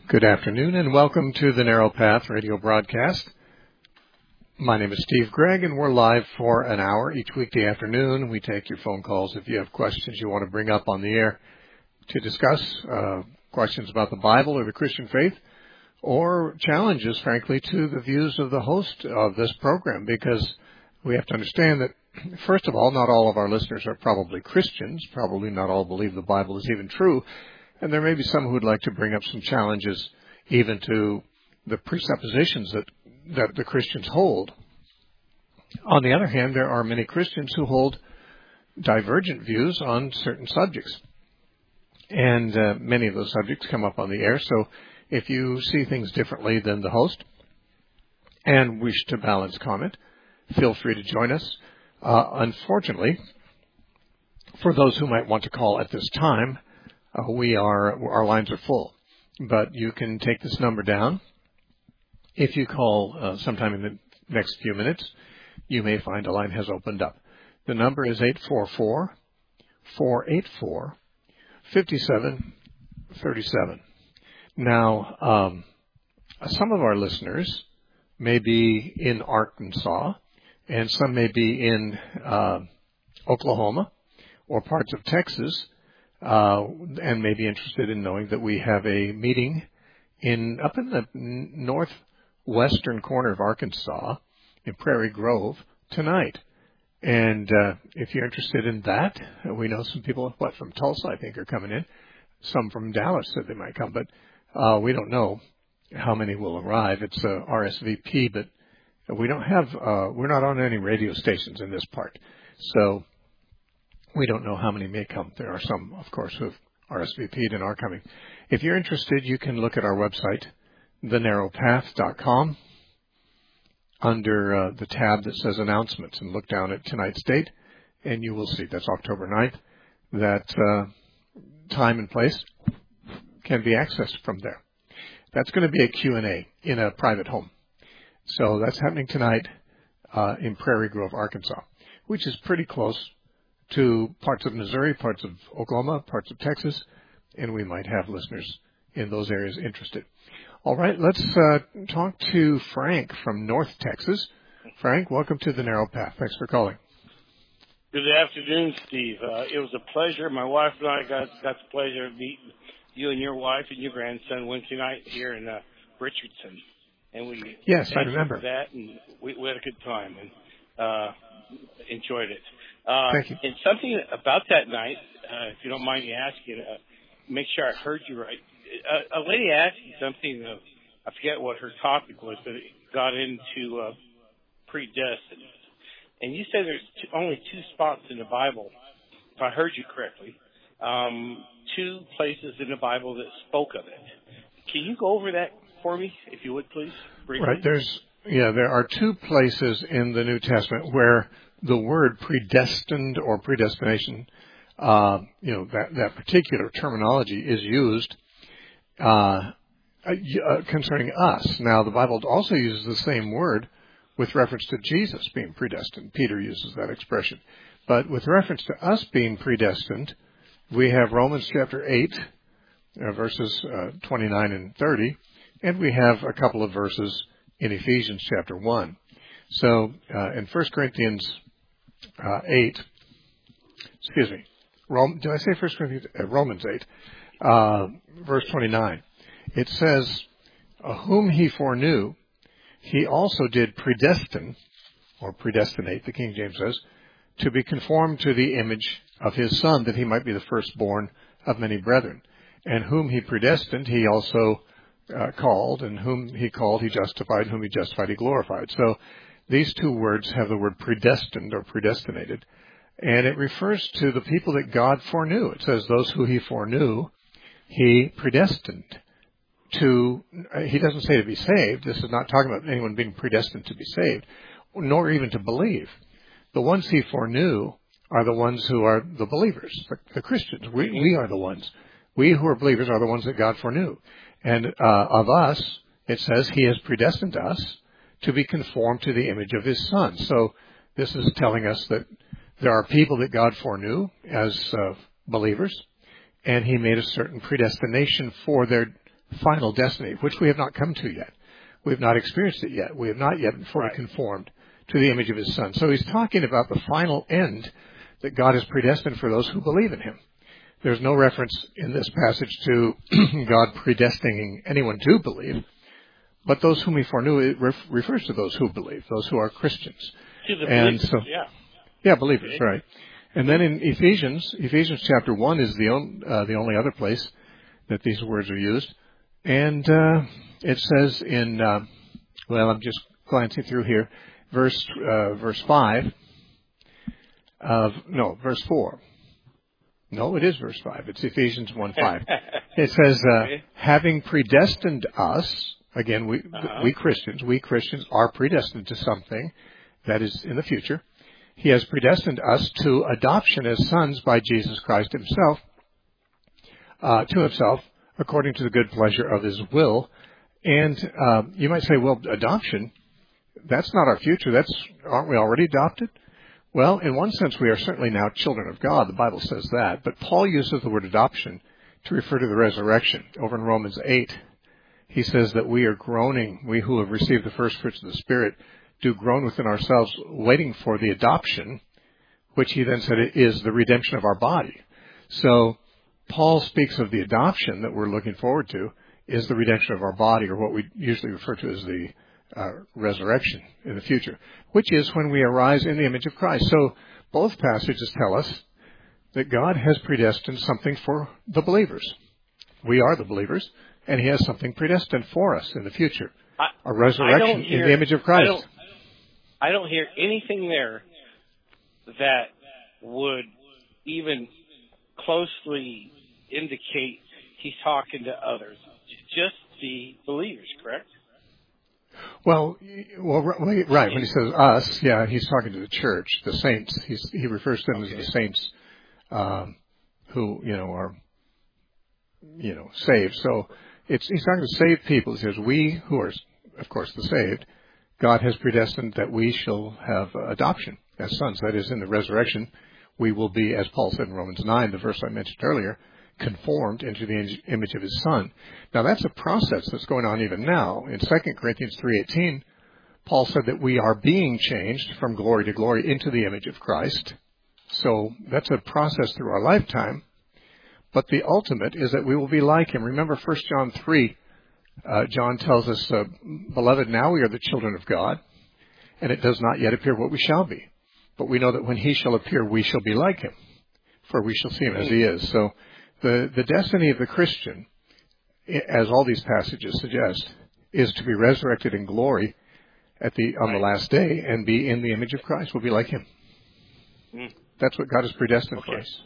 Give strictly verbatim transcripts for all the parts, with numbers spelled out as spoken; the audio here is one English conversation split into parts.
Good afternoon and welcome to the Narrow Path radio broadcast. My name is Steve Gregg and we're live for an hour each weekday afternoon. We take your phone calls if you have questions you want to bring up on the air to discuss, uh, questions about the Bible or the Christian faith, or challenges, frankly, to the views of the host of this program, because we have to understand that, first of all, not all of our listeners are probably Christians. Probably not all believe the Bible is even true. And there may be some who would like to bring up some challenges even to the presuppositions that, that the Christians hold. On the other hand, there are many Christians who hold divergent views on certain subjects. And uh, many of those subjects come up on the air. So if you see things differently than the host and wish to balance comment, feel free to join us. Uh, unfortunately, for those who might want to call at this time, Uh, we are, our lines are full, but you can take this number down. If you call uh, sometime in the next few minutes, you may find a line has opened up. The number is eight four four, four eight four, five seven three seven. Now, um, some of our listeners may be in Arkansas, and some may be in uh, Oklahoma or parts of Texas, Uh, and may be interested in knowing that we have a meeting in up in the northwestern corner of Arkansas in Prairie Grove tonight. And uh, if you're interested in that, we know some people, what, from Tulsa, I think, are coming in. Some from Dallas said they might come, but uh, we don't know how many will arrive. It's a R S V P, but we don't have, uh, we're not on any radio stations in this part. So we don't know how many may come. There are some, of course, who have R S V P'd and are coming. If you're interested, you can look at our website, the narrow path dot com, under uh, the tab that says Announcements, and look down at tonight's date, and you will see that's October ninth. That uh, time and place can be accessed from there. That's going to be a Q and A in a private home. So that's happening tonight uh, in Prairie Grove, Arkansas, which is pretty close to parts of Missouri, parts of Oklahoma, parts of Texas, and we might have listeners in those areas interested. All right, let's uh, talk to Frank from North Texas. Frank, welcome to the Narrow Path. Thanks for calling. Good afternoon, Steve. Uh, it was a pleasure. My wife and I got, got the pleasure of meeting you and your wife and your grandson Wednesday night here in uh, Richardson. And we yes, I remember that, and we, we had a good time and uh, enjoyed it. Uh, Thank you. And something about that night, uh, if you don't mind me asking, uh, make sure I heard you right. A, a lady asked you something, uh, I forget what her topic was, but it got into uh, predestined. And you said there's two, only two spots in the Bible, if I heard you correctly, um, two places in the Bible that spoke of it. Can you go over that for me, if you would, please? Briefly? Right. There's, yeah, there are two places in the New Testament where the word predestined or predestination, uh, you know, that, that particular terminology is used uh, uh, concerning us. Now, the Bible also uses the same word with reference to Jesus being predestined. Peter uses that expression. But with reference to us being predestined, we have Romans chapter eight, uh, verses uh, twenty-nine and thirty, and we have a couple of verses in Ephesians chapter one. So uh, in First Corinthians uh, eight, excuse me, Rome, did I say First Corinthians? Uh, Romans eight, uh, verse twenty-nine. It says, uh, whom he foreknew, he also did predestine, or predestinate, the King James says, to be conformed to the image of his Son, that he might be the firstborn of many brethren. And whom he predestined, he also uh, called, and whom he called, he justified, whom he justified, he glorified. So these two words have the word predestined or predestinated, and it refers to the people that God foreknew. It says those who he foreknew, he predestined to, he doesn't say to be saved. This is not talking about anyone being predestined to be saved, nor even to believe. The ones he foreknew are the ones who are the believers, the, the Christians. We, we are the ones. We who are believers are the ones that God foreknew. And uh, of us, it says he has predestined us to be conformed to the image of his Son. So this is telling us that there are people that God foreknew as uh, believers, and he made a certain predestination for their final destiny, which we have not come to yet. We have not experienced it yet. We have not yet been fully Right. conformed to the image of his Son. So he's talking about the final end that God has predestined for those who believe in him. There's no reference in this passage to God predestining anyone to believe, but those whom he foreknew, it ref- refers to those who believe, those who are Christians. To the And believers, so, yeah. Yeah, believers, Okay. right. And then in Ephesians, Ephesians chapter one is the, on, uh, the only other place that these words are used. And uh, it says in, uh, well, I'm just glancing through here, verse uh, verse five, of, no, verse four. No, it is verse five. It's Ephesians one five. It says, uh, Okay. having predestined us, again, we, Uh-huh. we Christians, we Christians are predestined to something that is in the future. He has predestined us to adoption as sons by Jesus Christ himself, uh, to himself, according to the good pleasure of his will. And uh, you might say, well, adoption, that's not our future. That's, aren't we already adopted? Well, in one sense, we are certainly now children of God. The Bible says that. But Paul uses the word adoption to refer to the resurrection. Over in Romans eight, he says that we are groaning, we who have received the first fruits of the Spirit, do groan within ourselves, waiting for the adoption, which he then said is the redemption of our body. So Paul speaks of the adoption that we're looking forward to is the redemption of our body, or what we usually refer to as the uh, resurrection in the future, which is when we arise in the image of Christ. So both passages tell us that God has predestined something for the believers. We are the believers, and he has something predestined for us in the future, I, a resurrection hear, in the image of Christ. I don't, I don't hear anything there that would even closely indicate he's talking to others, just the believers, correct? Well, well, right. When he says us, yeah, he's talking to the church, the saints. He's, he refers to them Okay. as the saints um, who, you know, are, you know, saved. So it's he's talking to saved people. He says, we who are, of course, the saved, God has predestined that we shall have adoption as sons. That is, in the resurrection, we will be, as Paul said in Romans nine, the verse I mentioned earlier, conformed into the image of his Son. Now, that's a process that's going on even now. In Second Corinthians three eighteen, Paul said that we are being changed from glory to glory into the image of Christ. So that's a process through our lifetime. But the ultimate is that we will be like him. Remember First John three, uh, John tells us, uh, beloved, now we are the children of God, and it does not yet appear what we shall be. But we know that when he shall appear, we shall be like him, for we shall see him as he is. So the, the destiny of the Christian, as all these passages suggest, is to be resurrected in glory at the on the last day and be in the image of Christ. We'll be like him. Mm. That's what God has predestined Okay. for us.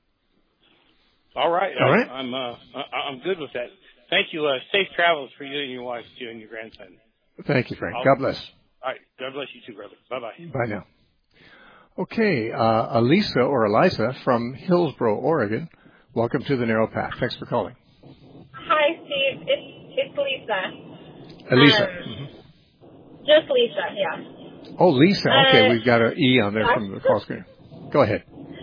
All right. All right. I, I'm uh, I- I'm good with that. Thank you. Uh, safe travels for you and your wife too, and your grandson. Thank you, Frank. I'll, God bless. All right. God bless you too, brother. Bye bye. Bye now. Okay, uh, Elisa or Eliza from Hillsboro, Oregon. Welcome to the Narrow Path. Thanks for calling. Hi, Steve. It's it's Lisa. Elisa. Um, Mm-hmm. Just Lisa, yeah. Oh, Lisa. Okay, Uh, we've got an E on there yeah. from the call screen. Go ahead.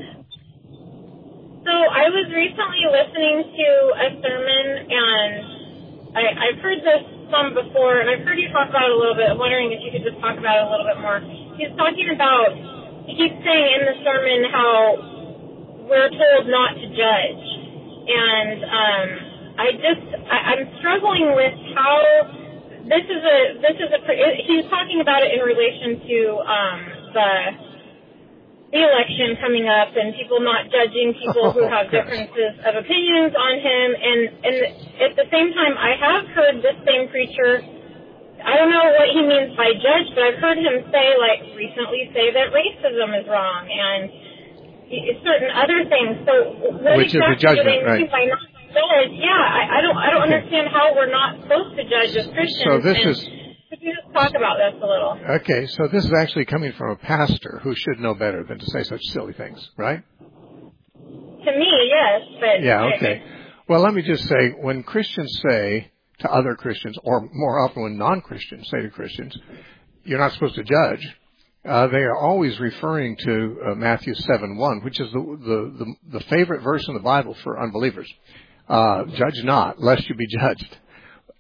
So I was recently listening to a sermon, and I, I've heard this some before, and I've heard you talk about it a little bit. I'm wondering if you could just talk about it a little bit more. He's talking about, he keeps saying in the sermon how we're told not to judge. And um, I just, I, I'm struggling with how this is a, this is a, he's talking about it in relation to um, the, the election coming up and people not judging people who Oh, have gosh. differences of opinions on him. And, and at the same time, I have heard this same preacher, I don't know what he means by judge, but I've heard him say, like, recently say that racism is wrong and certain other things. So what Which is the exactly do they judgment, mean right. by not judge? Yeah, I, I don't I don't Okay. understand how we're not supposed to judge as Christians. So this and is- could you just talk about this a little? Okay, so this is actually coming from a pastor who should know better than to say such silly things, right? To me, yes, but Yeah, okay. Well, let me just say, when Christians say to other Christians, or more often when non-Christians say to Christians, you're not supposed to judge, uh, they are always referring to uh, Matthew seven one, which is the, the, the, the favorite verse in the Bible for unbelievers. Uh, judge not, lest you be judged.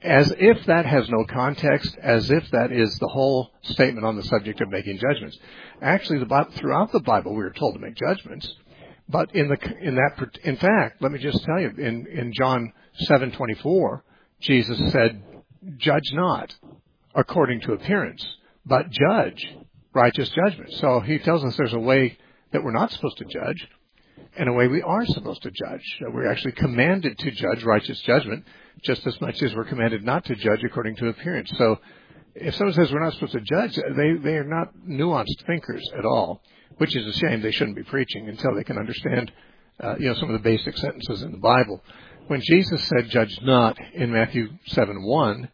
as if that has no context, as if that is the whole statement on the subject of making judgments. Actually, the Bible, throughout the Bible, we are told to make judgments. But in the in that in fact, let me just tell you, in in John seven twenty-four, Jesus said, "Judge not according to appearance, but judge righteous judgment." So he tells us there's a way that we're not supposed to judge, and a way we are supposed to judge. We're actually commanded to judge righteous judgment just as much as we're commanded not to judge according to appearance. So if someone says we're not supposed to judge, they, they are not nuanced thinkers at all, which is a shame. They shouldn't be preaching until they can understand uh, you know, some of the basic sentences in the Bible. When Jesus said, "Judge not," in Matthew seven one,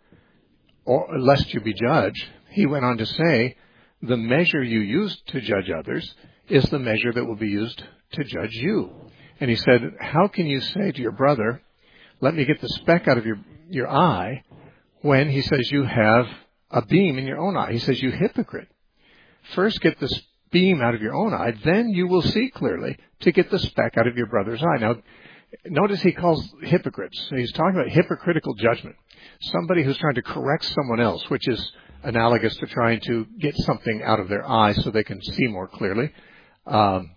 or lest you be judged, he went on to say, the measure you use to judge others is the measure that will be used to judge you. And he said, how can you say to your brother, "Let me get the speck out of your, your eye," when he says you have a beam in your own eye? He says, you hypocrite. First get the beam out of your own eye, then you will see clearly to get the speck out of your brother's eye. Now, notice he calls hypocrites. He's talking about hypocritical judgment. Somebody who's trying to correct someone else, which is analogous to trying to get something out of their eye so they can see more clearly. Um,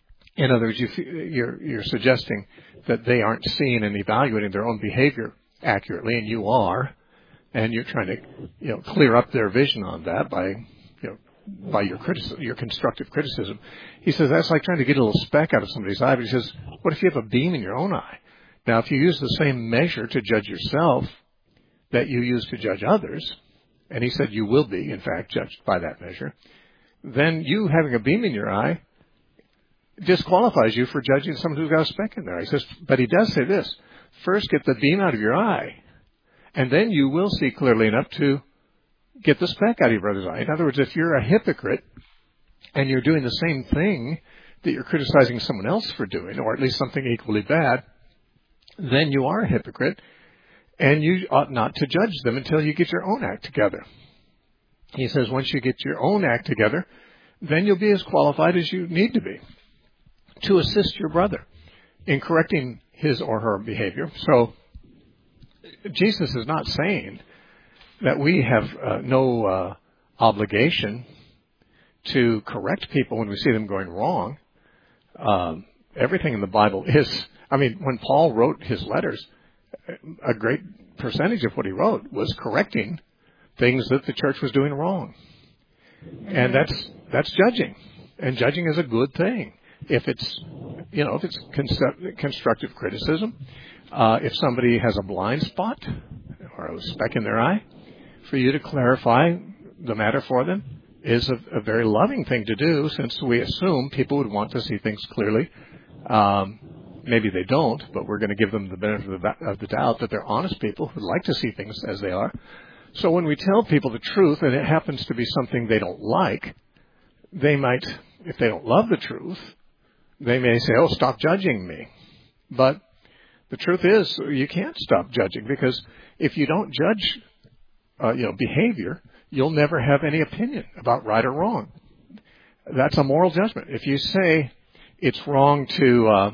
in other words, you, you're, you're suggesting that they aren't seeing and evaluating their own behavior accurately, and you are, and you're trying to, you know, clear up their vision on that by, you know, by your criticism, your constructive criticism. He says that's like trying to get a little speck out of somebody's eye. But he says, what if you have a beam in your own eye? Now, if you use the same measure to judge yourself that you use to judge others, and he said you will be, in fact, judged by that measure, then you having a beam in your eye disqualifies you for judging someone who's got a speck in their eye. He says, but he does say this: first get the beam out of your eye, and then you will see clearly enough to get the speck out of your brother's eye. In other words, if you're a hypocrite and you're doing the same thing that you're criticizing someone else for doing, or at least something equally bad, then you are a hypocrite, and you ought not to judge them until you get your own act together. He says once you get your own act together, then you'll be as qualified as you need to be to assist your brother in correcting his or her behavior. So Jesus is not saying that we have uh, no uh, obligation to correct people when we see them going wrong. Um, everything in the Bible is, I mean, when Paul wrote his letters, a great percentage of what he wrote was correcting things that the church was doing wrong. And that's that's judging. And judging is a good thing. If it's, you know, if it's constru- constructive criticism, uh, if somebody has a blind spot or a speck in their eye, for you to clarify the matter for them is a, a very loving thing to do, since we assume people would want to see things clearly. Um, maybe they don't, but we're going to give them the benefit of the, of the doubt that they're honest people who like to see things as they are. So when we tell people the truth, and it happens to be something they don't like, they might, if they don't love the truth, they may say, "Oh, stop judging me." But the truth is, you can't stop judging, because if you don't judge Uh, you know, behavior, you'll never have any opinion about right or wrong. That's a moral judgment. If you say it's wrong to, uh,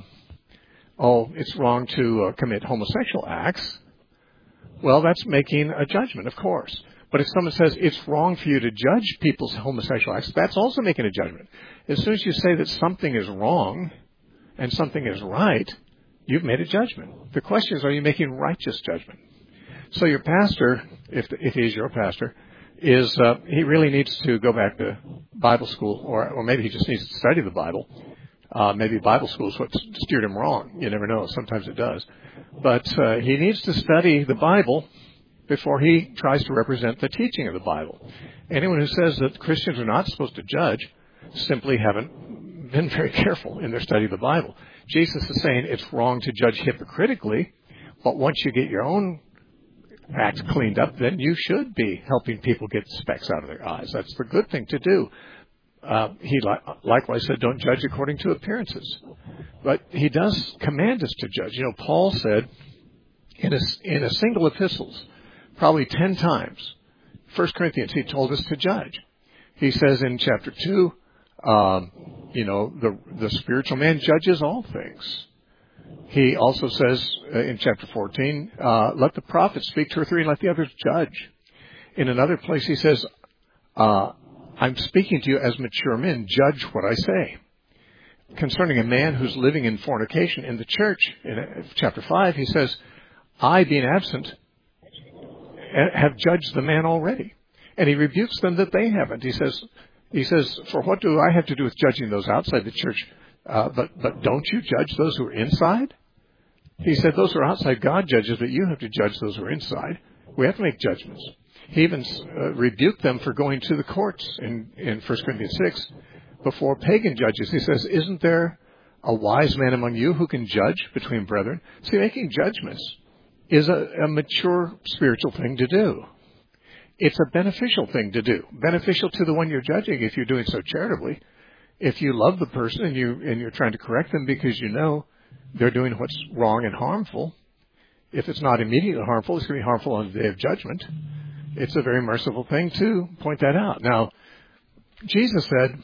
oh, it's wrong to uh, commit homosexual acts, well, that's making a judgment, of course. But if someone says it's wrong for you to judge people's homosexual acts, that's also making a judgment. As soon as you say that something is wrong and something is right, you've made a judgment. The question is, are you making righteous judgment? So your pastor, if if he's your pastor, is uh, he really needs to go back to Bible school, or or maybe he just needs to study the Bible. Uh, maybe Bible school is what steered him wrong. You never know. Sometimes it does. But uh, he needs to study the Bible before he tries to represent the teaching of the Bible. Anyone who says that Christians are not supposed to judge simply haven't been very careful in their study of the Bible. Jesus is saying it's wrong to judge hypocritically, but once you get your own act cleaned up, then you should be helping people get specks out of their eyes. That's the good thing to do. Uh, he li- likewise said, don't judge according to appearances. But he does command us to judge. You know, Paul said in a, in a single epistles, probably ten times, First Corinthians, he told us to judge. He says in chapter two, um, you know, the, the spiritual man judges all things. He also says uh, in chapter fourteen, uh, let the prophets speak two or three and let the others judge. In another place he says, uh, I'm speaking to you as mature men, judge what I say. Concerning a man who's living in fornication in the church, in chapter five, he says, I, being absent, have judged the man already. And he rebukes them that they haven't. He says, he says, for what do I have to do with judging those outside the church? Uh, but, but don't you judge those who are inside? He said, those who are outside, God judges, but you have to judge those who are inside. We have to make judgments. He even uh, rebuked them for going to the courts in, in First Corinthians six before pagan judges. He says, isn't there a wise man among you who can judge between brethren? See, making judgments is a, a mature spiritual thing to do. It's a beneficial thing to do. Beneficial to the one you're judging if you're doing so charitably. If you love the person and, you, and you're trying to correct them because you know they're doing what's wrong and harmful, if it's not immediately harmful, it's going to be harmful on the day of judgment. It's a very merciful thing to point that out. Now, Jesus said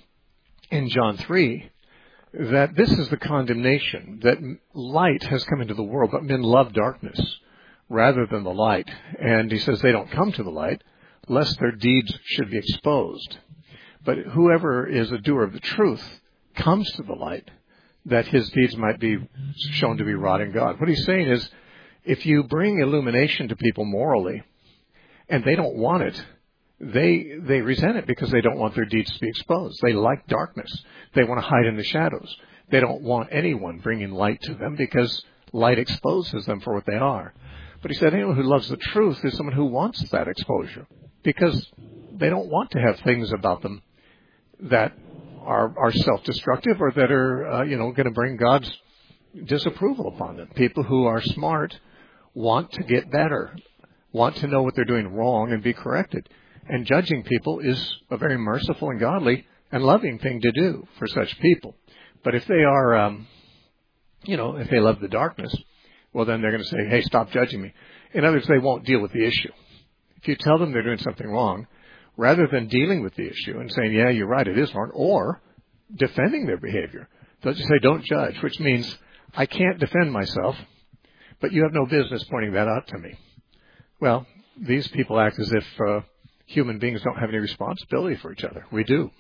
in John three that this is the condemnation, that light has come into the world, but men love darkness rather than the light. And he says they don't come to the light lest their deeds should be exposed. But whoever is a doer of the truth comes to the light, that his deeds might be shown to be wrought in God. What he's saying is, if you bring illumination to people morally, and they don't want it, they they resent it because they don't want their deeds to be exposed. They like darkness. They want to hide in the shadows. They don't want anyone bringing light to them because light exposes them for what they are. But he said anyone who loves the truth is someone who wants that exposure because they don't want to have things about them that are, are self-destructive or that are, uh, you know, going to bring God's disapproval upon them. People who are smart want to get better, want to know what they're doing wrong and be corrected. And judging people is a very merciful and godly and loving thing to do for such people. But if they are, um, you know, if they love the darkness, well, then they're going to say, hey, stop judging me. In other words, they won't deal with the issue. If you tell them they're doing something wrong, rather than dealing with the issue and saying, yeah, you're right, it is wrong, or defending their behavior, they'll just say, don't judge, which means I can't defend myself, but you have no business pointing that out to me. Well, these people act as if uh, human beings don't have any responsibility for each other. We do.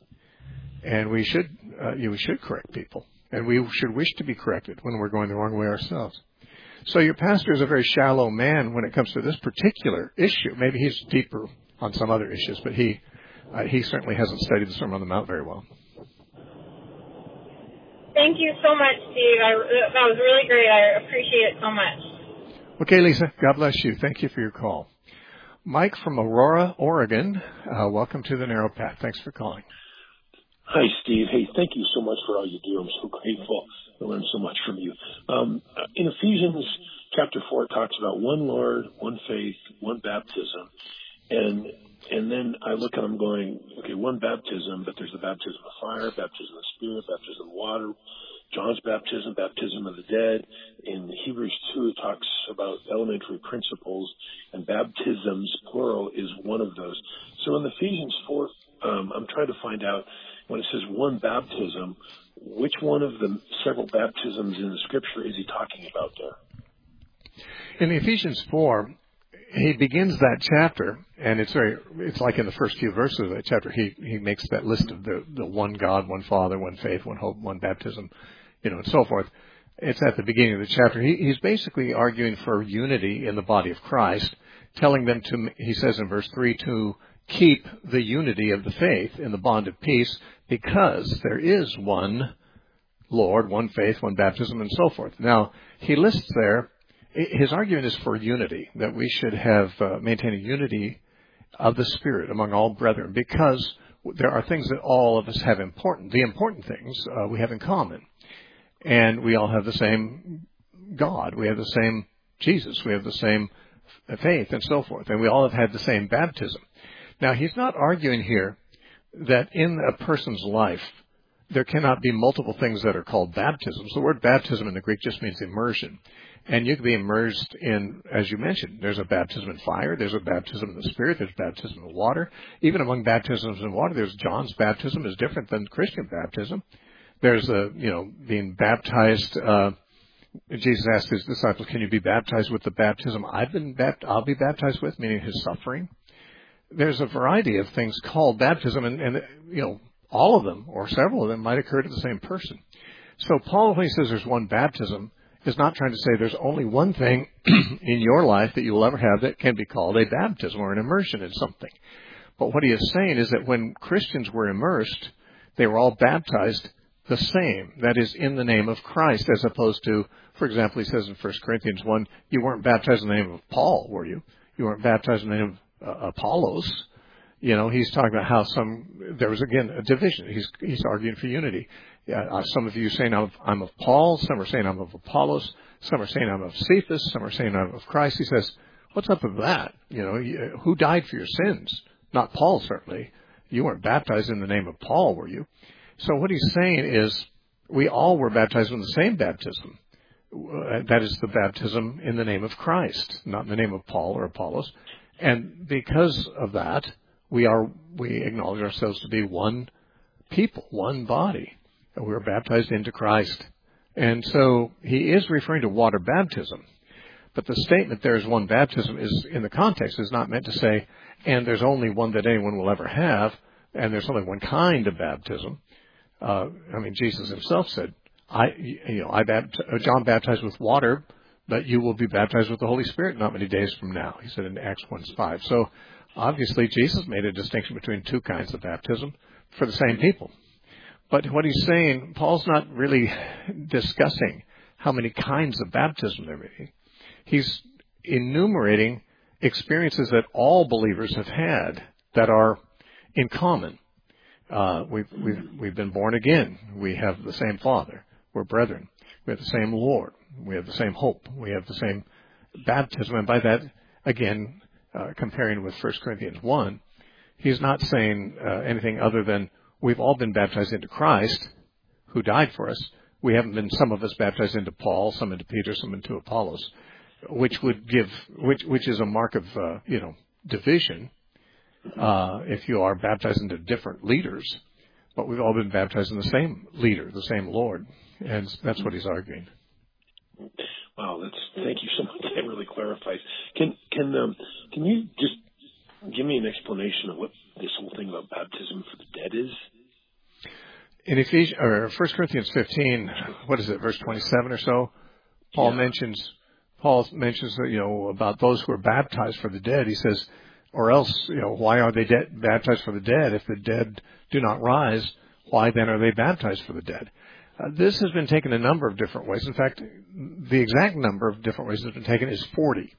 And we should, uh, you, we should correct people. And we should wish to be corrected when we're going the wrong way ourselves. So your pastor is a very shallow man when it comes to this particular issue. Maybe he's deeper on some other issues, but he uh, he certainly hasn't studied the Sermon on the Mount very well. Thank you so much, Steve. I, that was really great. I appreciate it so much. Okay, Lisa, God bless you. Thank you for your call. Mike from Aurora, Oregon, uh, welcome to the Narrow Path. Thanks for calling. Hi, Steve. Hey, thank you so much for all you do. I'm so grateful. I learned so much from you. Um, in Ephesians chapter four, it talks about one Lord, one faith, one baptism. And and then I look at them going, okay, one baptism, but there's the baptism of fire, baptism of spirit, baptism of water, John's baptism, baptism of the dead. In Hebrews two, it talks about elementary principles, and baptisms, plural, is one of those. So in Ephesians four, um, I'm trying to find out, when it says one baptism, which one of the several baptisms in the Scripture is he talking about there? In Ephesians four, he begins that chapter, and it's very, it's like in the first few verses of that chapter, he, he makes that list of the, the one God, one Father, one faith, one hope, one baptism, you know, and so forth. It's at the beginning of the chapter. He, he's basically arguing for unity in the body of Christ, telling them to, he says in verse three, to keep the unity of the faith in the bond of peace, because there is one Lord, one faith, one baptism, and so forth. Now, he lists there, his argument is for unity, that we should have uh, maintain a unity of the Spirit among all brethren, because there are things that all of us have important. The important things uh, we have in common. And we all have the same God. We have the same Jesus. We have the same faith and so forth. And we all have had the same baptism. Now, he's not arguing here that in a person's life there cannot be multiple things that are called baptisms. The word baptism in the Greek just means immersion. And you can be immersed in, as you mentioned, there's a baptism in fire, there's a baptism in the Spirit, there's baptism in water. Even among baptisms in water, there's John's baptism is different than Christian baptism. There's a, you know, being baptized uh, Jesus asked his disciples, can you be baptized with the baptism I've been bapt- I'll be baptized with, meaning his suffering? There's a variety of things called baptism, and, and you know, all of them or several of them might occur to the same person. So Paul, when he says there's one baptism, is not trying to say there's only one thing in your life that you will ever have that can be called a baptism or an immersion in something. But what he is saying is that when Christians were immersed, they were all baptized the same, that is, in the name of Christ, as opposed to, for example, he says in First Corinthians one, you weren't baptized in the name of Paul, were you? You weren't baptized in the name of uh, Apollos. You know, he's talking about how some, there was again a division. He's, he's arguing for unity. Uh, some of you saying I'm of, I'm of Paul, some are saying I'm of Apollos, some are saying I'm of Cephas, some are saying I'm of Christ. He says, what's up with that? You know, who died for your sins? Not Paul, certainly. You weren't baptized in the name of Paul, were you? So what he's saying is we all were baptized in the same baptism. Uh, that is the baptism in the name of Christ, not in the name of Paul or Apollos. And because of that, we are we acknowledge ourselves to be one people, one body. We were baptized into Christ. And so he is referring to water baptism. But the statement there is one baptism is, in the context, is not meant to say, and there's only one that anyone will ever have, and there's only one kind of baptism. Uh, I mean, Jesus himself said, I, you know, I bapt- John baptized with water, but you will be baptized with the Holy Spirit not many days from now. He said in Acts one five. So obviously Jesus made a distinction between two kinds of baptism for the same people. But what he's saying, Paul's not really discussing how many kinds of baptism there may be. He's enumerating experiences that all believers have had that are in common. Uh, we've, we've, we've been born again. We have the same Father. We're brethren. We have the same Lord. We have the same hope. We have the same baptism. And by that, again, uh, comparing with First Corinthians one, he's not saying uh, anything other than we've all been baptized into Christ, who died for us. We haven't been, some of us, baptized into Paul, some into Peter, some into Apollos, which would give, which, which is a mark of, uh, you know, division. Uh, if you are baptized into different leaders, but we've all been baptized in the same leader, the same Lord, and that's what he's arguing. Wow, that's thank you so much. That really clarifies. Can can um, can you just give me an explanation of what this whole thing about baptism for the dead is? In Ephesians or First Corinthians fifteen, what is it, verse twenty-seven or so? Paul yeah. mentions Paul mentions you know about those who are baptized for the dead. He says, or else, you know, why are they de- baptized for the dead? If the dead do not rise, why then are they baptized for the dead? Uh, this has been taken a number of different ways. In fact, the exact number of different ways it's been taken is forty.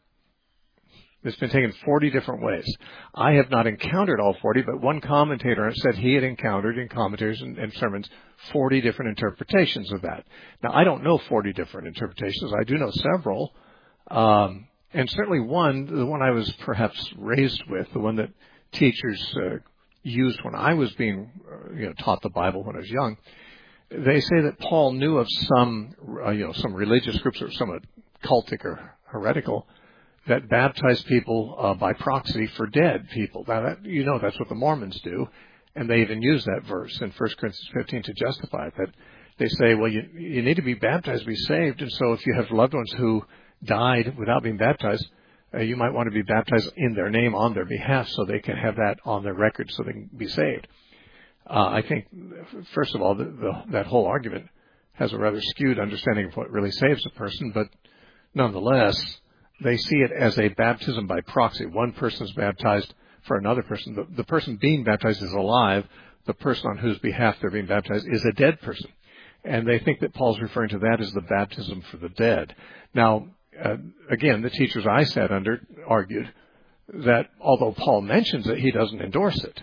It's been taken forty different ways. I have not encountered all forty, but one commentator said he had encountered in commentaries and, and sermons forty different interpretations of that. Now, I don't know forty different interpretations. I do know several. Um, And certainly one, the one I was perhaps raised with, the one that teachers uh, used when I was being uh, you know, taught the Bible when I was young, they say that Paul knew of some, uh, you know, some religious groups or somewhat cultic or heretical that baptized people uh, by proxy for dead people. Now, that, you know, that's what the Mormons do, and they even use that verse in First Corinthians fifteen to justify it. That they say, well, you, you need to be baptized to be saved, and so if you have loved ones who died without being baptized, uh, you might want to be baptized in their name on their behalf so they can have that on their record so they can be saved. Uh, I think, first of all, the, the, that whole argument has a rather skewed understanding of what really saves a person, but nonetheless, they see it as a baptism by proxy. One person is baptized for another person. The, the person being baptized is alive. The person on whose behalf they're being baptized is a dead person. And they think that Paul's referring to that as the baptism for the dead. Now, Uh, again, the teachers I sat under argued that although Paul mentions it, he doesn't endorse it,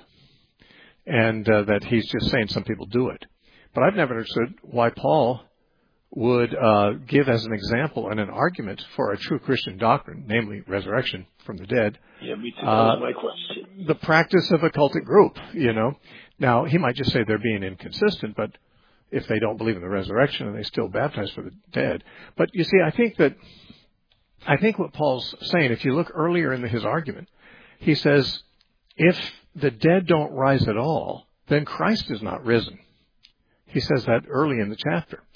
and uh, that he's just saying some people do it. But I've never understood why Paul would uh, give as an example and an argument for a true Christian doctrine, namely resurrection from the dead. Yeah, me too. That was uh, my question. The practice of a cultic group, you know. Now, he might just say they're being inconsistent, but if they don't believe in the resurrection and they still baptize for the dead. But you see, I think that I think what Paul's saying, if you look earlier in his argument, he says, if the dead don't rise at all, then Christ is not risen. He says that early in the chapter.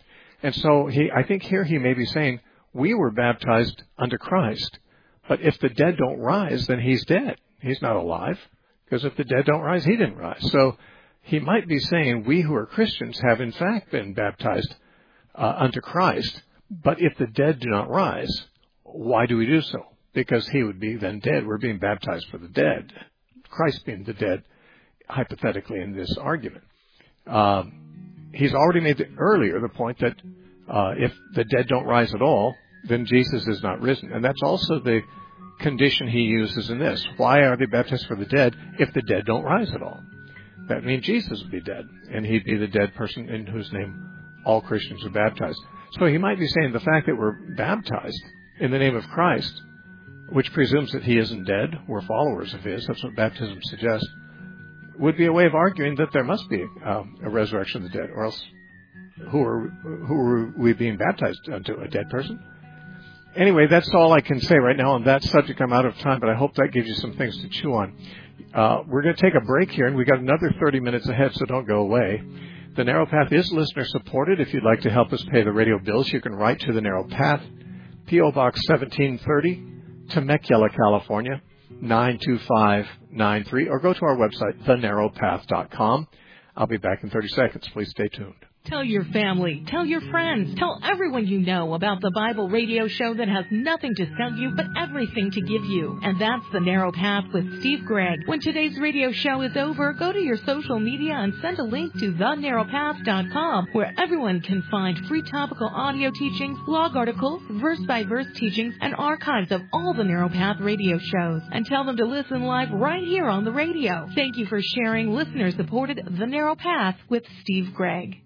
And so he, I think here he may be saying, we were baptized unto Christ, but if the dead don't rise, then he's dead. He's not alive, because if the dead don't rise, he didn't rise. So he might be saying, we who are Christians have in fact been baptized uh, unto Christ, but if the dead do not rise, why do we do so? Because he would be then dead. We're being baptized for the dead. Christ being the dead, hypothetically, in this argument. Um, he's already made the, earlier the point that uh, if the dead don't rise at all, then Jesus is not risen. And that's also the condition he uses in this. Why are they baptized for the dead if the dead don't rise at all? That means Jesus would be dead, and he'd be the dead person in whose name all Christians are baptized. So he might be saying the fact that we're baptized in the name of Christ, which presumes that he isn't dead, we're followers of his, that's what baptism suggests, would be a way of arguing that there must be um, a resurrection of the dead, or else who are, who are we being baptized unto, a dead person? Anyway, that's all I can say right now on that subject. I'm out of time, but I hope that gives you some things to chew on. Uh, we're going to take a break here, and we've got another thirty minutes ahead, so don't go away. The Narrow Path is listener-supported. If you'd like to help us pay the radio bills, you can write to The Narrow Path, P O. Box seventeen thirty, Temecula, California, nine two five nine three, or go to our website, the narrow path dot com. I'll be back in thirty seconds. Please stay tuned. Tell your family, tell your friends, tell everyone you know about the Bible radio show that has nothing to sell you but everything to give you. And that's The Narrow Path with Steve Gregg. When today's radio show is over, go to your social media and send a link to the narrow path dot com, where everyone can find free topical audio teachings, blog articles, verse-by-verse teachings, and archives of all the Narrow Path radio shows. And tell them to listen live right here on the radio. Thank you for sharing listener-supported The Narrow Path with Steve Gregg.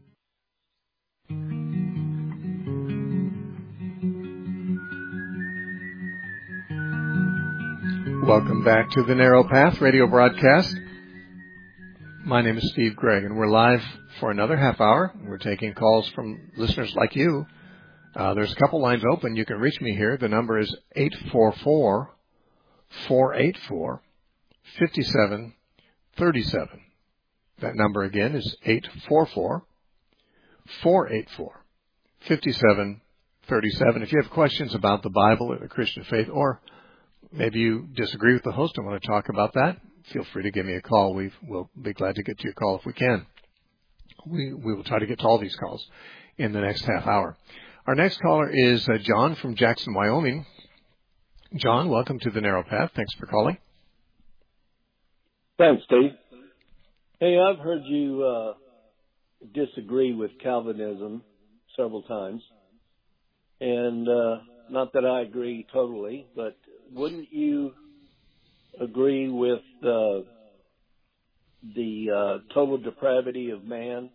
Welcome back to the Narrow Path radio broadcast. My name is Steve Gregg, and we're live for another half hour. We're taking calls from listeners like you. Uh, there's a couple lines open. You can reach me here. The number is eight four four, four eight four, five seven three seven. That number again is eight four four, four eight four, five seven three seven. If you have questions about the Bible or the Christian faith, or maybe you disagree with the host and want to talk about that, feel free to give me a call. We will be glad to get to your call if we can. We, we will try to get to all these calls in the next half hour. Our next caller is uh, John from Jackson, Wyoming. John, welcome to the Narrow Path. Thanks for calling. Thanks, Steve. Hey, I've heard you uh, disagree with Calvinism several times, and uh, not that I agree totally, but wouldn't you agree with uh, the uh, total depravity of man?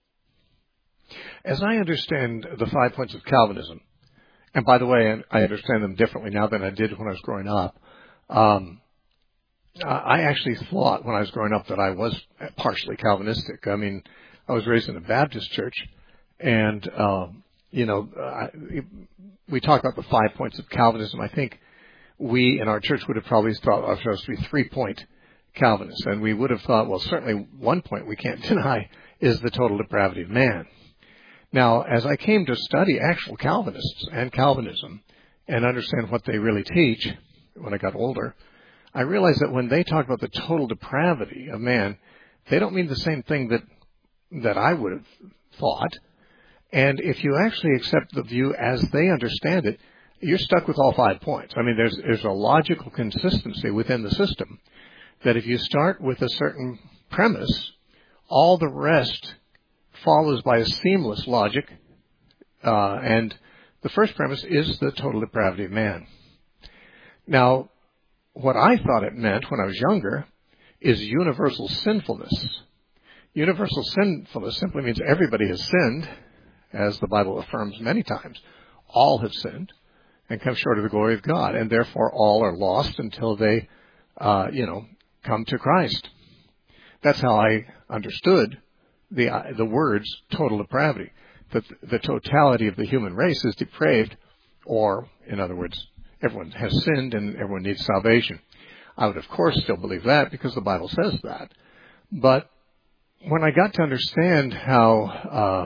As I understand the five points of Calvinism, and by the way, I understand them differently now than I did when I was growing up. Um, I actually thought when I was growing up that I was partially Calvinistic. I mean, I was raised in a Baptist church, and, um, you know, I, we talk about the five points of Calvinism. I think we in our church would have probably thought ourselves to be three-point Calvinists, and we would have thought, well, certainly one point we can't deny is the total depravity of man. Now, as I came to study actual Calvinists and Calvinism and understand what they really teach when I got older, I realized that when they talk about the total depravity of man, they don't mean the same thing that that I would have thought. And if you actually accept the view as they understand it, you're stuck with all five points. I mean, there's there's a logical consistency within the system that if you start with a certain premise, all the rest follows by a seamless logic. Uh, and the first premise is the total depravity of man. Now, what I thought it meant when I was younger is universal sinfulness. Universal sinfulness simply means everybody has sinned, as the Bible affirms many times. All have sinned and come short of the glory of God, and therefore all are lost until they, uh, you know, come to Christ. That's how I understood the uh, the words total depravity. That the totality of the human race is depraved, or, in other words, everyone has sinned and everyone needs salvation. I would, of course, still believe that because the Bible says that. But when I got to understand how uh,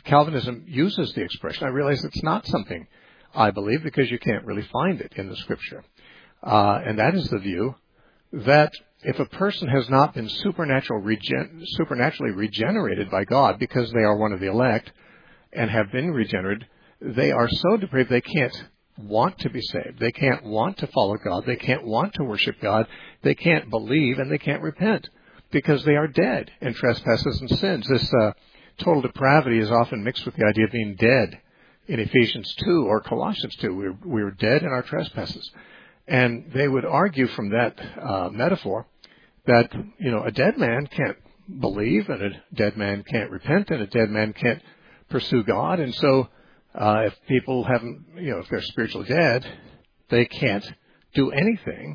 Calvinism uses the expression. I realize it's not something I believe because you can't really find it in the Scripture. Uh, and that is the view that if a person has not been supernatural regen- supernaturally regenerated by God because they are one of the elect and have been regenerated, they are so depraved they can't want to be saved. They can't want to follow God. They can't want to worship God. They can't believe and they can't repent because they are dead in trespasses and sins. This uh, total depravity is often mixed with the idea of being dead in Ephesians two or Colossians two. We were, we were dead in our trespasses. And they would argue from that uh, metaphor that, you know, a dead man can't believe and a dead man can't repent and a dead man can't pursue God. And so uh, if people haven't, you know, if they're spiritually dead, they can't do anything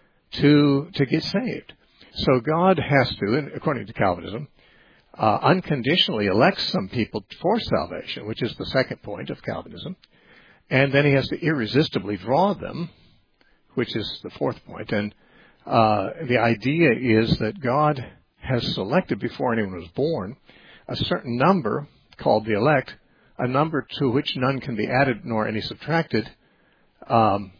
to to get saved. So God has to, and according to Calvinism, uh, unconditionally elects some people for salvation, which is the second point of Calvinism. And then he has to irresistibly draw them, which is the fourth point. And uh, the idea is that God has selected before anyone was born a certain number called the elect, a number to which none can be added nor any subtracted, um,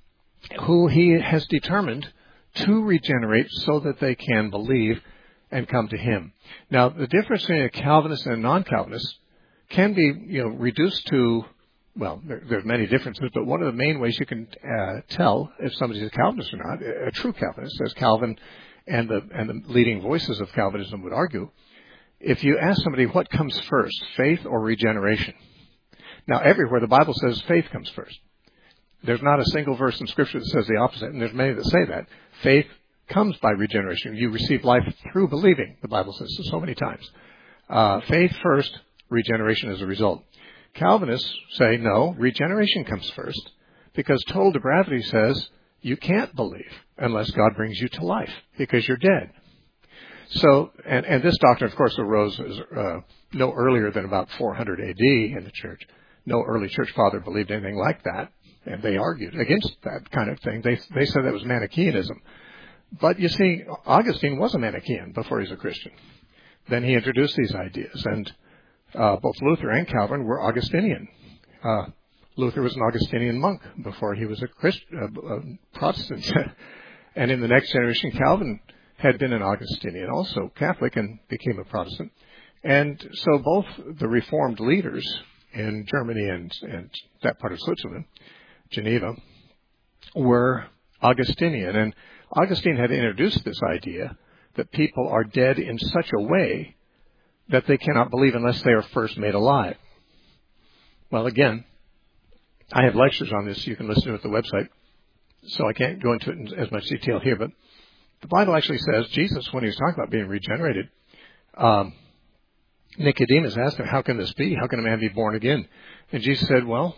who he has determined to regenerate so that they can believe and come to him. Now, the difference between a Calvinist and a non-Calvinist can be, you know, reduced to, well, there, there are many differences, but one of the main ways you can uh, tell if somebody's a Calvinist or not, a true Calvinist, as Calvin and the and the leading voices of Calvinism would argue, if you ask somebody what comes first, faith or regeneration. Now, everywhere the Bible says faith comes first. There's not a single verse in Scripture that says the opposite, and there's many that say that. Faith comes by regeneration. You receive life through believing, the Bible says so, so many times. Uh, faith first, regeneration as a result. Calvinists say, no, regeneration comes first, because total depravity says you can't believe unless God brings you to life, because you're dead. So, and, and this doctrine, of course, arose as, uh, no earlier than about four hundred A D in the church. No early church father believed anything like that, and they argued against that kind of thing. They they said that was Manichaeanism. But you see, Augustine was a Manichaean before he was a Christian. Then he introduced these ideas, and uh, both Luther and Calvin were Augustinian. Uh, Luther was an Augustinian monk before he was a Christ, uh, uh, Protestant. And in the next generation, Calvin had been an Augustinian, also Catholic, and became a Protestant. And so both the Reformed leaders in Germany and, and that part of Switzerland, Geneva, were Augustinian. And Augustine had introduced this idea that people are dead in such a way that they cannot believe unless they are first made alive. Well, again, I have lectures on this. You can listen to it at the website, so I can't go into it in as much detail here. But the Bible actually says, Jesus, when he was talking about being regenerated, um, Nicodemus asked him, how can this be? How can a man be born again? And Jesus said, well,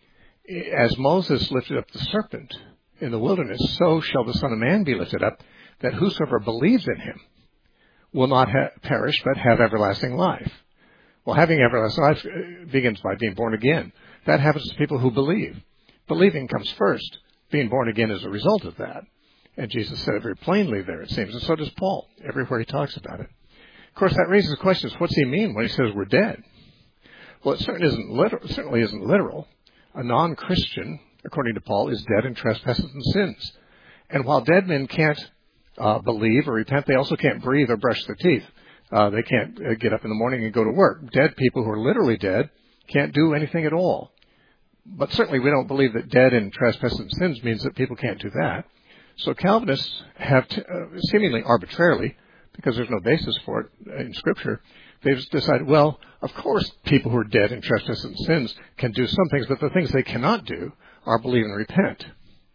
as Moses lifted up the serpent in the wilderness, so shall the Son of Man be lifted up, that whosoever believes in him will not ha- perish, but have everlasting life. Well, having everlasting life begins by being born again. That happens to people who believe. Believing comes first. Being born again is a result of that. And Jesus said it very plainly there, it seems, and so does Paul, everywhere he talks about it. Of course, that raises questions. What's he mean when he says we're dead? Well, it certainly isn't literal. Certainly isn't literal. A non-Christian, according to Paul, is dead in trespasses and sins. And while dead men can't uh, believe or repent, they also can't breathe or brush their teeth. Uh, they can't uh, get up in the morning and go to work. Dead people who are literally dead can't do anything at all. But certainly we don't believe that dead in trespasses and sins means that people can't do that. So Calvinists have t- uh, seemingly arbitrarily, because there's no basis for it in Scripture, they've decided, well, of course people who are dead in trespasses and sins can do some things, but the things they cannot do are believe and repent.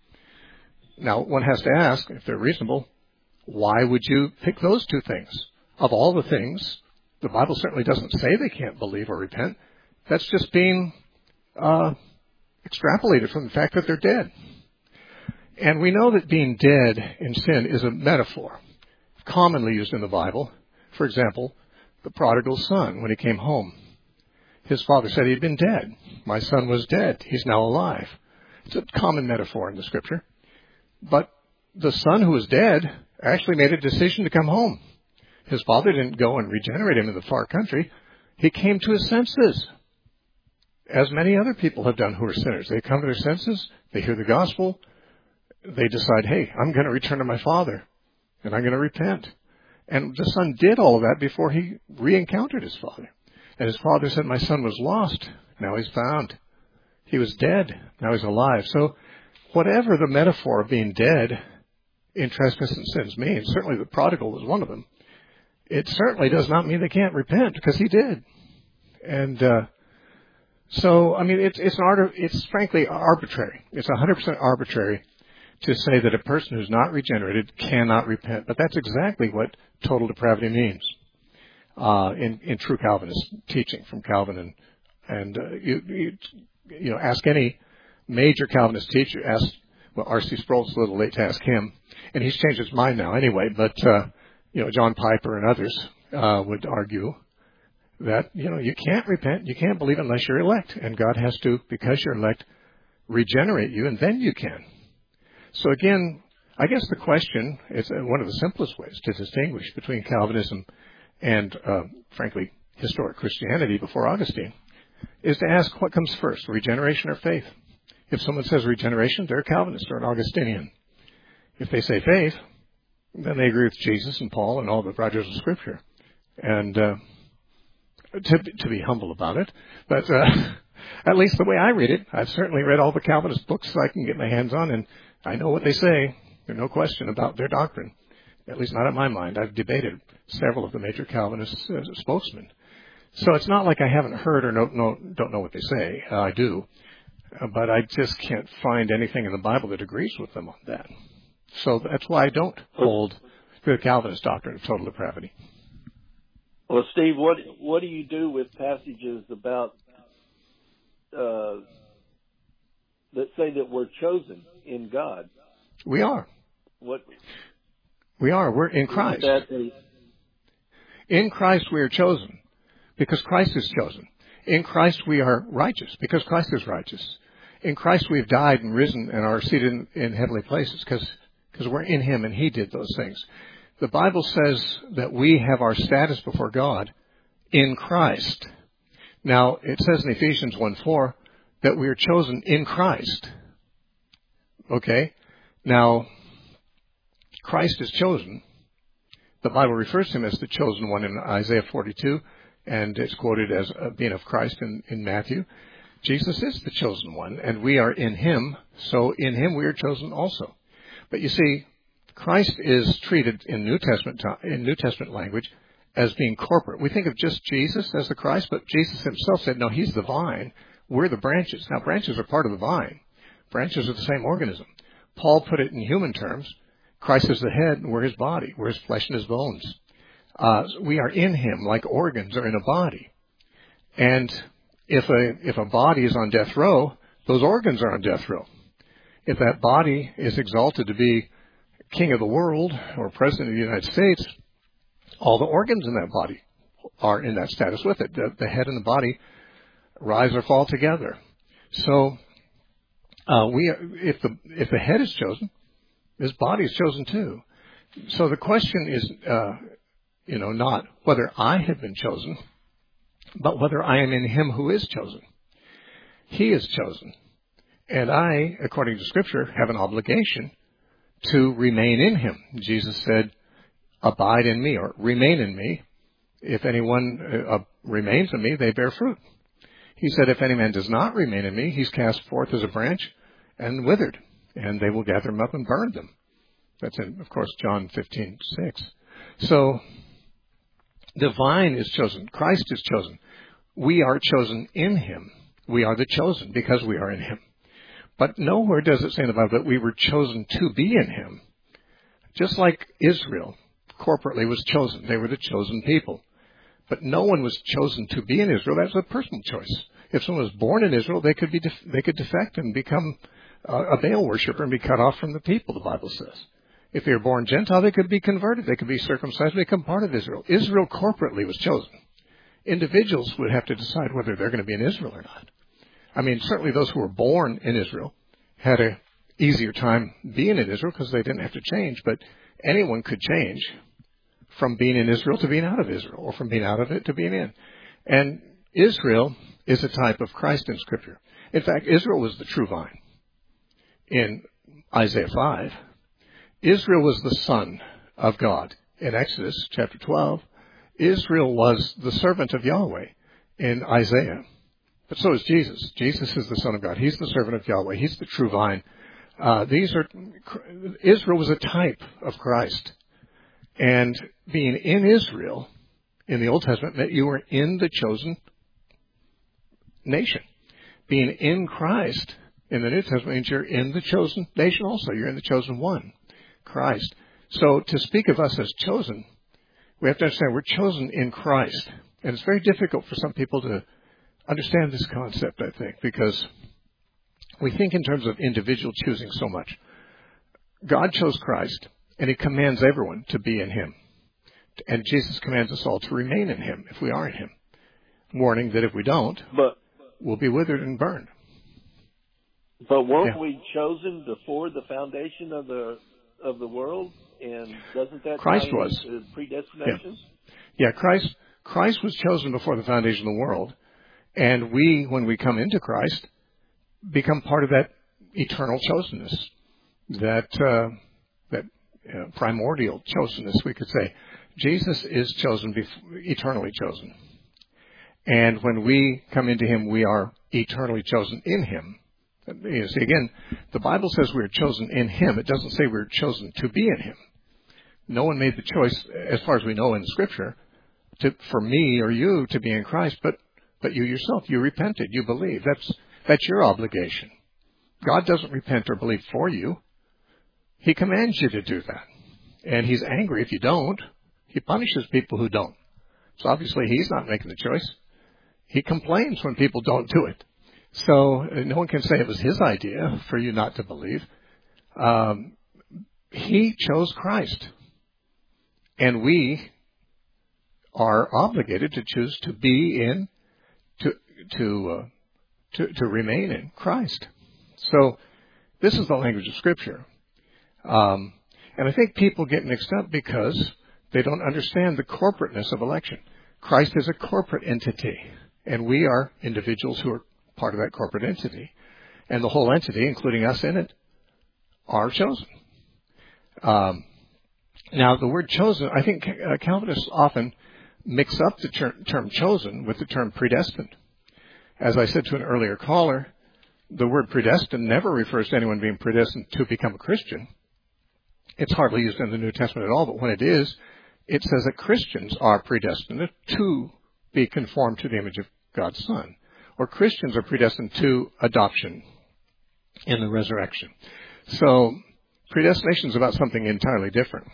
Now, one has to ask, if they're reasonable, why would you pick those two things? Of all the things, the Bible certainly doesn't say they can't believe or repent. That's just being uh, extrapolated from the fact that they're dead. And we know that being dead in sin is a metaphor commonly used in the Bible. For example, the prodigal son, when he came home, his father said he'd been dead. My son was dead. He's now alive. It's a common metaphor in the Scripture. But the son who was dead actually made a decision to come home. His father didn't go and regenerate him in the far country. He came to his senses, as many other people have done who are sinners. They come to their senses, they hear the gospel, they decide, hey, I'm going to return to my Father, and I'm going to repent. And the Son did all of that before he re-encountered his Father. And his Father said, my son was lost, now he's found. He was dead, now he's alive. So whatever the metaphor of being dead in trespasses and sins means, certainly the prodigal was one of them, it certainly does not mean they can't repent, because he did. And uh, so, I mean, it's, it's, an art, it's frankly arbitrary. It's one hundred percent arbitrary to say that a person who's not regenerated cannot repent. But that's exactly what total depravity means uh, in, in true Calvinist teaching from Calvin. And, and uh, you, you, you know, ask any major Calvinist teacher, ask, well, R C Sproul's a little late to ask him, and he's changed his mind now anyway, but, uh, you know, John Piper and others uh, would argue that, you know, you can't repent, you can't believe unless you're elect, and God has to, because you're elect, regenerate you, and then you can. So again, I guess the question is one of the simplest ways to distinguish between Calvinism and, uh, frankly, historic Christianity before Augustine is to ask what comes first, regeneration or faith. If someone says regeneration, they're a Calvinist or an Augustinian. If they say faith, then they agree with Jesus and Paul and all the writers of Scripture. And uh, to, to be humble about it, but uh, at least the way I read it, I've certainly read all the Calvinist books I can get my hands on, and I know what they say. There's no question about their doctrine, at least not in my mind. I've debated several of the major Calvinist uh, spokesmen. So it's not like I haven't heard or no, no, don't know what they say. Uh, I do. Uh, but I just can't find anything in the Bible that agrees with them on that. So that's why I don't hold to the Calvinist doctrine of total depravity. Well, Steve, what what do you do with passages about uh, that say that we're chosen in God? We are. What? We are. We're in Christ. A... In Christ we are chosen because Christ is chosen. In Christ we are righteous because Christ is righteous. In Christ we have died and risen and are seated in, in heavenly places because because we're in Him and He did those things. The Bible says that we have our status before God in Christ. Now, it says in Ephesians one four that we are chosen in Christ. Okay? Now, Christ is chosen. The Bible refers to Him as the chosen one in Isaiah forty-two, and it's quoted as being of Christ in, in Matthew. Jesus is the chosen one, and we are in Him, so in Him we are chosen also. But you see, Christ is treated in New Testament in New Testament language as being corporate. We think of just Jesus as the Christ, but Jesus Himself said, no, He's the vine, we're the branches. Now, branches are part of the vine. Branches are the same organism. Paul put it in human terms. Christ is the head, and we're His body. We're His flesh and His bones. Uh, we are in Him like organs are in a body. And if a if a body is on death row, those organs are on death row. If that body is exalted to be king of the world or president of the United States, all the organs in that body are in that status with it. The, the head and the body rise or fall together. So uh, we, if the if the head is chosen, his body is chosen too. So the question is, uh, you know, not whether I have been chosen, but whether I am in Him who is chosen. He is chosen. And I, according to Scripture, have an obligation to remain in Him. Jesus said, abide in me, or remain in me. If anyone uh, remains in me, they bear fruit. He said, if any man does not remain in me, he's cast forth as a branch and withered, and they will gather them up and burn them. That's in, of course, John fifteen six. So, the vine is chosen. Christ is chosen. We are chosen in Him. We are the chosen because we are in Him. But nowhere does it say in the Bible that we were chosen to be in Him. Just like Israel corporately was chosen. They were the chosen people. But no one was chosen to be in Israel. That's a personal choice. If someone was born in Israel, they could be def- they could defect and become uh, a Baal worshiper and be cut off from the people, the Bible says. If they were born Gentile, they could be converted. They could be circumcised and become part of Israel. Israel corporately was chosen. Individuals would have to decide whether they're going to be in Israel or not. I mean, certainly those who were born in Israel had a easier time being in Israel because they didn't have to change, but anyone could change from being in Israel to being out of Israel, or from being out of it to being in. And Israel is a type of Christ in Scripture. In fact, Israel was the true vine. In Isaiah five, Israel was the son of God. In Exodus chapter twelve, Israel was the servant of Yahweh in Isaiah. But so is Jesus. Jesus is the Son of God. He's the servant of Yahweh. He's the true vine. Uh, these are, Israel was a type of Christ. And being in Israel in the Old Testament meant you were in the chosen nation. Being in Christ in the New Testament means you're in the chosen nation also. You're in the chosen one, Christ. So to speak of us as chosen, we have to understand we're chosen in Christ. And it's very difficult for some people to understand this concept, I think, because we think in terms of individual choosing so much. God chose Christ, and He commands everyone to be in Him. And Jesus commands us all to remain in Him if we are in Him, warning that if we don't, but, we'll be withered and burned. But weren't yeah. we chosen before the foundation of the of the world? And doesn't that Christ tie was into predestination? Yeah. yeah, Christ Christ was chosen before the foundation of the world, and we, when we come into Christ, become part of that eternal chosenness, that uh, that uh, primordial chosenness, we could say. Jesus is chosen, before, eternally chosen, and when we come into Him, we are eternally chosen in Him. You see, again, the Bible says we are chosen in Him. It doesn't say we are chosen to be in Him. No one made the choice, as far as we know in the Scripture, to, for me or you to be in Christ, but, but you yourself. You repented. You believe. That's, that's your obligation. God doesn't repent or believe for you. He commands you to do that. And He's angry if you don't. He punishes people who don't. So obviously He's not making the choice. He complains when people don't do it. So uh, no one can say it was His idea for you not to believe. Um, he chose Christ. And we are obligated to choose to be in, to to uh, to, to remain in Christ. So this is the language of Scripture. Um, and I think people get mixed up because they don't understand the corporateness of election. Christ is a corporate entity, and we are individuals who are part of that corporate entity. And the whole entity, including us in it, are chosen. Um, now, the word chosen, I think uh, Calvinists often mix up the ter- term chosen with the term predestined. As I said to an earlier caller, the word predestined never refers to anyone being predestined to become a Christian. It's hardly used in the New Testament at all, but when it is, it says that Christians are predestined to be conformed to the image of God's Son. Or Christians are predestined to adoption in the resurrection. So predestination is about something entirely different.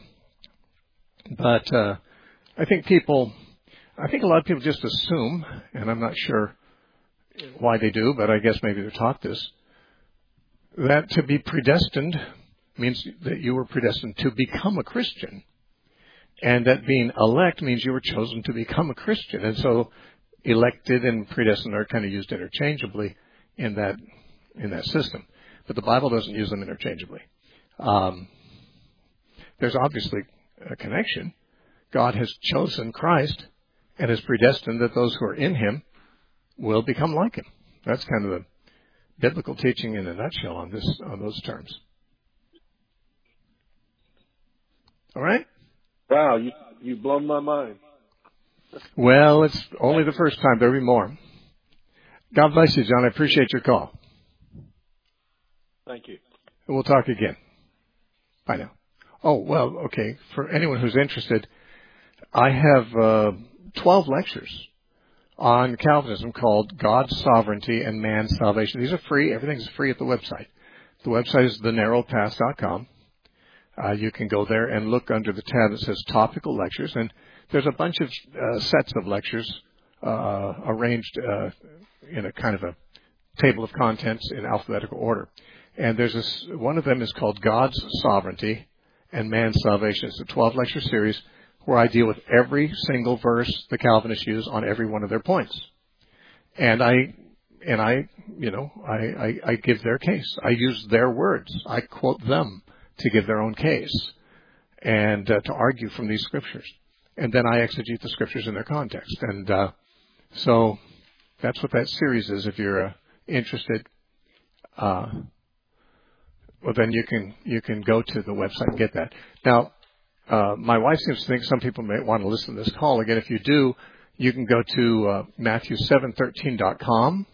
But uh, I think people, I think a lot of people just assume, and I'm not sure why they do, but I guess maybe they're taught this, that to be predestined means that you were predestined to become a Christian. And that being elect means you were chosen to become a Christian. And so elected and predestined are kind of used interchangeably in that in that system. But the Bible doesn't use them interchangeably. Um, there's obviously a connection. God has chosen Christ and has predestined that those who are in Him will become like Him. That's kind of the biblical teaching in a nutshell on this on those terms. All right? Wow, you, you've blown my mind. Well, it's only the first time. There'll be more. God bless you, John. I appreciate your call. Thank you. We'll talk again. Bye now. Oh, well, okay. For anyone who's interested, I have uh, twelve lectures on Calvinism called God's Sovereignty and Man's Salvation. These are free. Everything's free at the website. The website is the narrow path dot com. Uh, you can go there and look under the tab that says Topical Lectures, and there's a bunch of uh, sets of lectures uh, arranged uh, in a kind of a table of contents in alphabetical order. And there's this, one of them is called God's Sovereignty and Man's Salvation. It's a twelve-lecture series where I deal with every single verse the Calvinists use on every one of their points. And I, and I, you know, I, I, I give their case. I use their words. I quote them to give their own case and uh, to argue from these scriptures. And then I exegete the scriptures in their context. And uh, So that's what that series is. If you're uh, interested, uh, well, then you can you can go to the website and get that. Now, uh, my wife seems to think some people may want to listen to this call. Again, if you do, you can go to uh, Matthew seven thirteen dot com.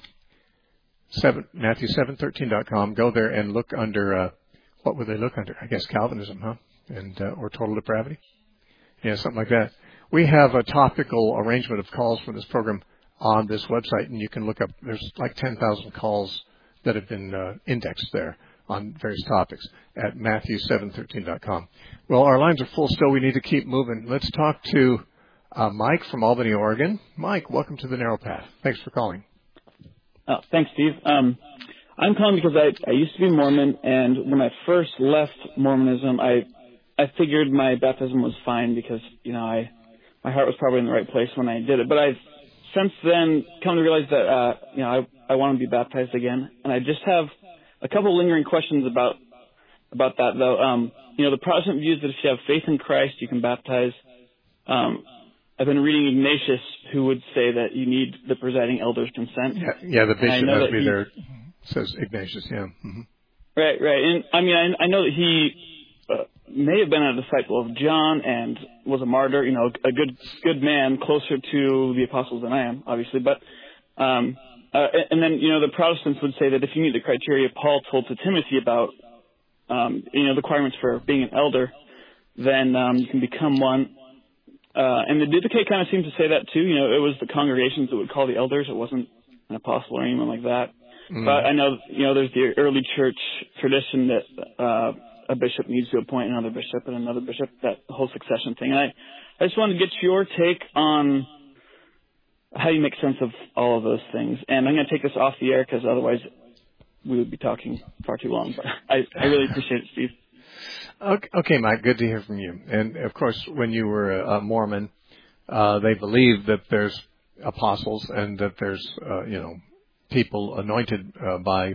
Seven, Matthew seven thirteen dot com. Go there and look under, uh, what would they look under? I guess Calvinism, huh? And, uh, or total depravity? Yeah, something like that. We have a topical arrangement of calls for this program on this website, and you can look up, there's like ten thousand calls that have been uh, indexed there on various topics at Matthew seven thirteen dot com. Well, our lines are full still. We need to keep moving. Let's talk to uh, Mike from Albany, Oregon. Mike, welcome to the Narrow Path. Thanks for calling. Oh, thanks, Steve. Um, I'm calling because I, I used to be Mormon, and when I first left Mormonism, I I figured my baptism was fine because, you know, I my heart was probably in the right place when I did it. But I've since then come to realize that, uh, you know, I, I want to be baptized again. And I just have a couple lingering questions about about that, though. Um, you know, the Protestant views that if you have faith in Christ, you can baptize. Um, I've been reading Ignatius, who would say that you need the presiding elder's consent. Yeah, yeah the bishop has to be there, says Ignatius, yeah. Mm-hmm. Right, right. And, I mean, I, I know that he uh, may have been a disciple of John and was a martyr, you know, a good good man, closer to the apostles than I am, obviously. But um, uh, and then, you know, the Protestants would say that if you meet the criteria Paul told to Timothy about, um, you know, the requirements for being an elder, then um, you can become one. Uh, and the Didache kind of seems to say that too. You know, it was the congregations that would call the elders. It wasn't an apostle or anyone like that. Mm. But I know, you know, there's the early church tradition that uh, a bishop needs to appoint another bishop and another bishop, that whole succession thing. And I, I just wanted to get your take on how you make sense of all of those things. And I'm going to take this off the air because otherwise we would be talking far too long. But I, I really appreciate it, Steve. Okay, Mike, good to hear from you. And, of course, when you were a Mormon, uh, they believed that there's apostles and that there's, uh, you know, people anointed uh, by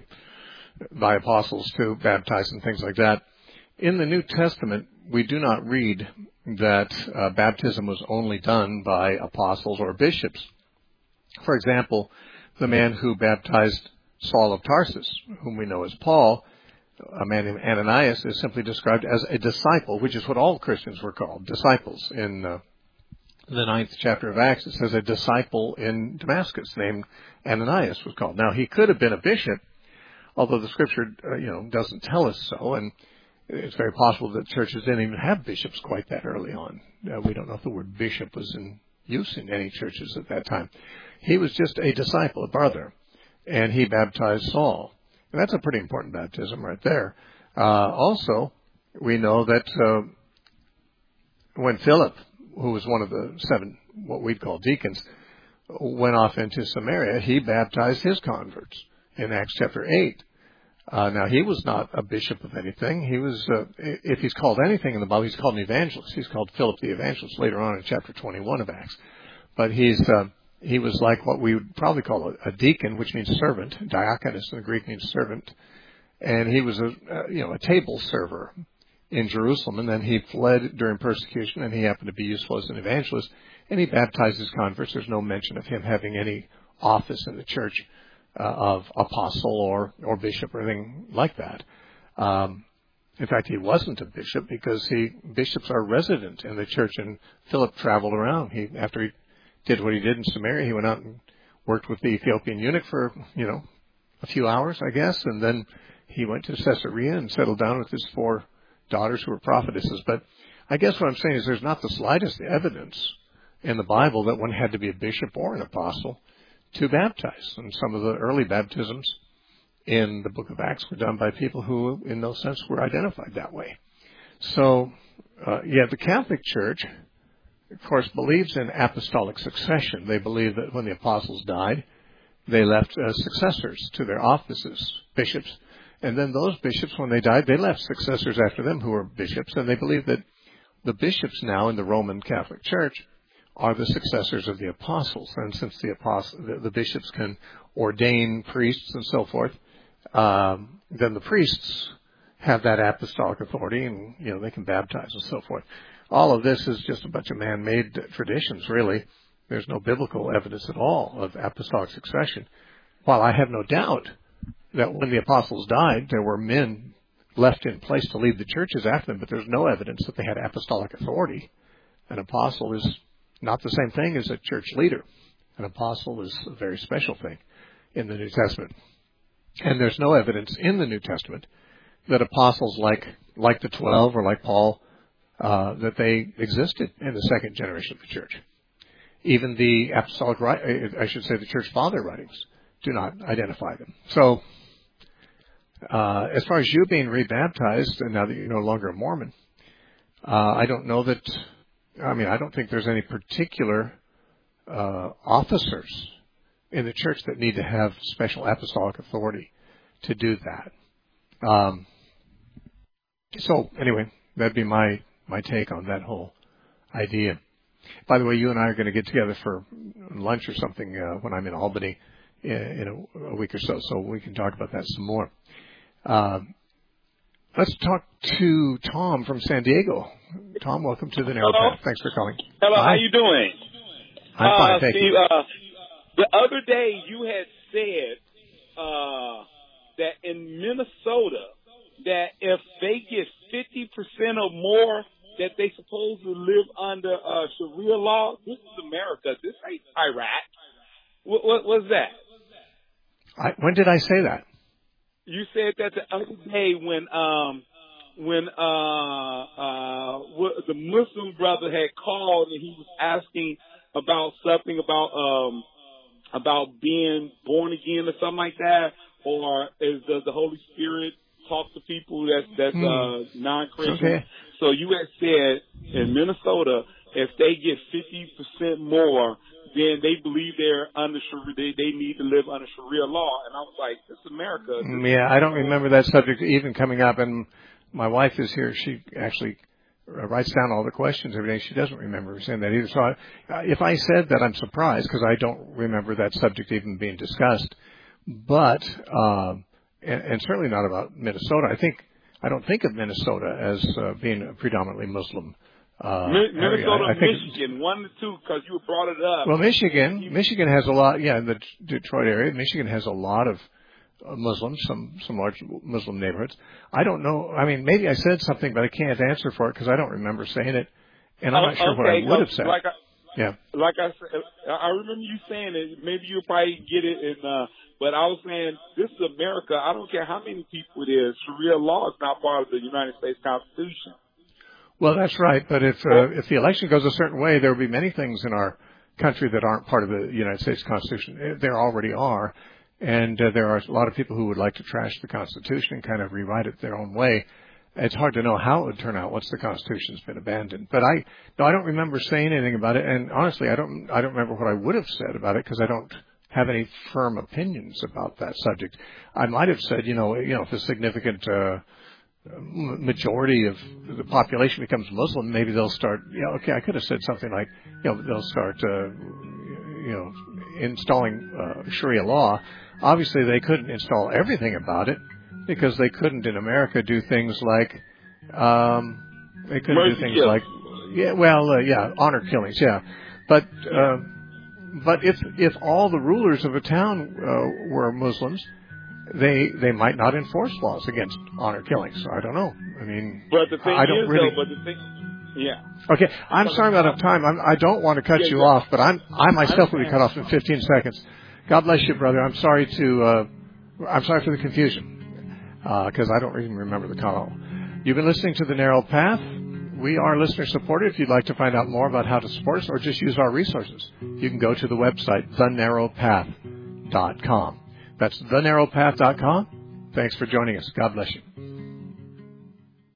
by apostles to baptize and things like that. In the New Testament, we do not read that uh, baptism was only done by apostles or bishops. For example, the man who baptized Saul of Tarsus, whom we know as Paul, a man named Ananias, is simply described as a disciple, which is what all Christians were called, disciples. In uh, the ninth chapter of Acts, it says a disciple in Damascus named Ananias was called. Now, he could have been a bishop, although the Scripture, uh, you know, doesn't tell us so, and it's very possible that churches didn't even have bishops quite that early on. Uh, we don't know if the word bishop was in use in any churches at that time. He was just a disciple, a brother, and he baptized Saul. And that's a pretty important baptism right there. Uh, also, we know that uh, when Philip, who was one of the seven, what we'd call deacons, went off into Samaria, he baptized his converts in Acts chapter eight. Uh, now, he was not a bishop of anything. He was, uh, if he's called anything in the Bible, he's called an evangelist. He's called Philip the Evangelist later on in chapter twenty-one of Acts. But he's... Uh, He was like what we would probably call a, a deacon, which means servant. Diakonos in the Greek means servant. And he was a, uh, you know, a table server in Jerusalem. And then he fled during persecution, and he happened to be useful as an evangelist. And he baptized his converts. There's no mention of him having any office in the church uh, of apostle or, or bishop or anything like that. Um, in fact, he wasn't a bishop because he bishops are resident in the church. And Philip traveled around. He after he did what he did in Samaria. He went out and worked with the Ethiopian eunuch for, you know, a few hours, I guess, and then he went to Caesarea and settled down with his four daughters who were prophetesses. But I guess what I'm saying is there's not the slightest evidence in the Bible that one had to be a bishop or an apostle to baptize. And some of the early baptisms in the book of Acts were done by people who, in no sense, were identified that way. So, uh, yeah, the Catholic Church, of course, believes in apostolic succession. They believe that when the apostles died, they left uh, successors to their offices, bishops. And then those bishops, when they died, they left successors after them who were bishops. And they believe that the bishops now in the Roman Catholic Church are the successors of the apostles. And since the, apost- the, the bishops can ordain priests and so forth, um, then the priests have that apostolic authority, and, you know, they can baptize and so forth. All of this is just a bunch of man-made traditions, really. There's no biblical evidence at all of apostolic succession. While I have no doubt that when the apostles died, there were men left in place to lead the churches after them, but there's no evidence that they had apostolic authority. An apostle is not the same thing as a church leader. An apostle is a very special thing in the New Testament. And there's no evidence in the New Testament that apostles like like the twelve or like Paul, uh, that they existed in the second generation of the church. Even the apostolic, I should say the church father writings do not identify them. So, uh, as far as you being rebaptized, and now that you're no longer a Mormon, uh, I don't know that, I mean, I don't think there's any particular uh, officers in the church that need to have special apostolic authority to do that. Um, so, anyway, that'd be my, my take on that whole idea. By the way, you and I are going to get together for lunch or something uh, when I'm in Albany in, in a, a week or so, so we can talk about that some more. Uh, let's talk to Tom from San Diego. Tom, welcome to the Narrow Path. Thanks for calling. Hello, Hi. how you doing? I'm uh, fine, thank Steve, you. Uh, the other day you had said uh, that in Minnesota that if they get fifty percent or more that they supposed to live under uh, Sharia law. This is America. This ain't Iraq. What, what was that? I, when did I say that? You said that the other day when um, when uh, uh, the Muslim brother had called and he was asking about something about um, about being born again or something like that, or is does the Holy Spirit talk to people that's that's hmm. uh, non-Christian? Okay. So you had said in Minnesota, if they get fifty percent more, then they believe they're under Sharia, they, they need to live under Sharia law. And I was like, this is America. This yeah, I don't remember that subject even coming up. And my wife is here. She actually writes down all the questions every day. She doesn't remember saying that either. So I, if I said that, I'm surprised because I don't remember that subject even being discussed. But, um, and, and certainly not about Minnesota. I think, I don't think of Minnesota as uh, being a predominantly Muslim uh, Minnesota, area. I, I think, Michigan, one to two, because you brought it up. Well, Michigan, Michigan has a lot, yeah, in the Detroit area, Michigan has a lot of uh, Muslims, some, some large Muslim neighborhoods. I don't know, I mean, maybe I said something, but I can't answer for it because I don't remember saying it, and I'm oh, not sure okay, what I would no, have said. Like I, yeah. Like I said, I remember you saying it. Maybe you'll probably get it, in, uh, but I was saying, this is America. I don't care how many people it is. Sharia law is not part of the United States Constitution. Well, that's right. But if uh, if the election goes a certain way, there will be many things in our country that aren't part of the United States Constitution. There already are. And uh, there are a lot of people who would like to trash the Constitution and kind of rewrite it their own way. It's hard to know how it would turn out once the Constitution's been abandoned. But I, no, I don't remember saying anything about it. And honestly, I don't, I don't remember what I would have said about it because I don't have any firm opinions about that subject. I might have said, you know, you know, if a significant uh, majority of the population becomes Muslim, maybe they'll start. Yeah, okay, I could have said something like, you know, they'll start, uh, you know, installing uh, Sharia law. Obviously, they couldn't install everything about it because they couldn't in America do things like, um, they couldn't Mercy do things kill. like, yeah, well, uh, yeah, honor killings, yeah, but. Uh, But if if all the rulers of a town uh, were Muslims, they they might not enforce laws against honor killings. So I don't know. I mean, but the thing I don't is, really. though, but the thing, yeah. Okay, I'm sorry I'm out of time. I'm, I don't want to cut Yeah, you yeah. off, but I'm I myself will be cut off in fifteen seconds. God bless you, brother. I'm sorry to uh, I'm sorry for the confusion because uh, I don't even remember the call. You've been listening to The Narrow Path. We are listener supported. If you'd like to find out more about how to support us or just use our resources, you can go to the website the narrow path dot com. That's the narrow path dot com. Thanks for joining us. God bless you.